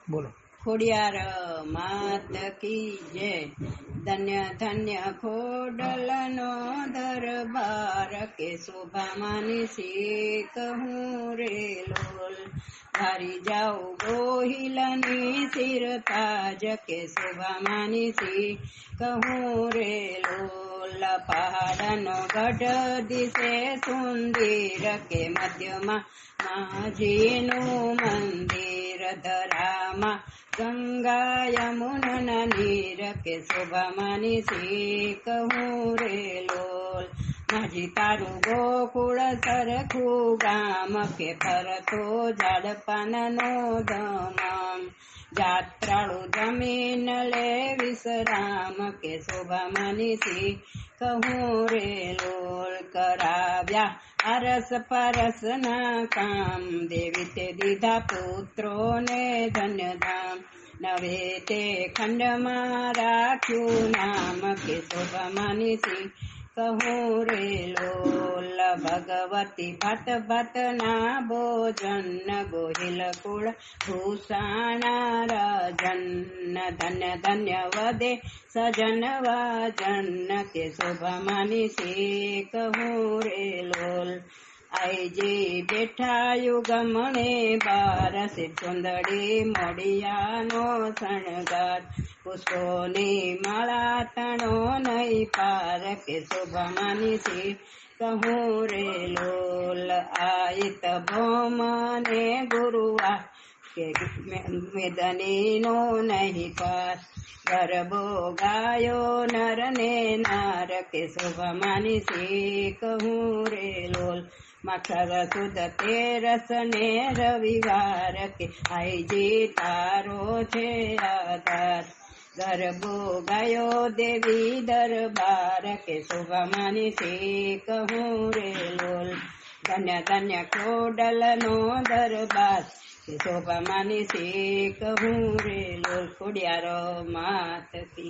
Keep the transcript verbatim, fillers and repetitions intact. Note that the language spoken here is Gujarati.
બોલો. ખોડિયાર માત કી જય. ધન્ય ધન્ય ખોડલનો દરબાર કે શોભામાની શીખ હું રે લોલ. ધારી જાઉં ગોહિલની શિરતાજ કે શોભામાની શીખ હું રે લોલ. પહાડનો ગઢ દિશે સુંદર કે મધ્યમાં માજીનું મંદિર. ધરામાં ગંગા યમુના નીર કે શોભામાની શીખ હું રે લોલ. માજી તારું ગોકુળ સરખું ગામ કે ફરતો ઝાડપાનનો ધમ. જાત્રાળુ જમીન લે વિશ્રામ કે શોભામાની શીખ હું રે લોલ. કરાવ્યા અરસ પરસ ના કામ દેવી તે દીધા પુત્રો ને ધન્ય ધામ. નવે તે ખંડમાં રાખ્યું નામ કે શોભામાની શીખ હું રે લોલ. ભગવતી ભાત ભાત ના ભોજન ગોહિલ કુળ ભૂષાણા રાજન. ધન્ય ધન્ય વધે સજન વાજન કે શોભામાની શીખ હું રે લોલ. આઈજી બેઠા યુગમણે બાર શિવ સુંદરી મોડિયાનો શણગાર. પુષ્પોની માળા તણો નહીં પાર કે શોભામાની શીખ હું રે લોલ. આયિત ભૌમ ને ગુરુવાર કે મેદનીનો નહીં પાર. ગરબો ગાયો નર ને નાર કે શોભામાની શીખ હું રે લોલ. મકર સુદ તેરસ ને રવિવાર કે આઈજી તારો છે આધાર. ગરબો ગાયો દેવી દરબાર કે શોભામાની શીખ હું રે લોલ. ધન્ય ધન્ય ખોડલનો દરબાર કે શોભામાની શીખ હું રે લોલ. ખોડિયાર માત કી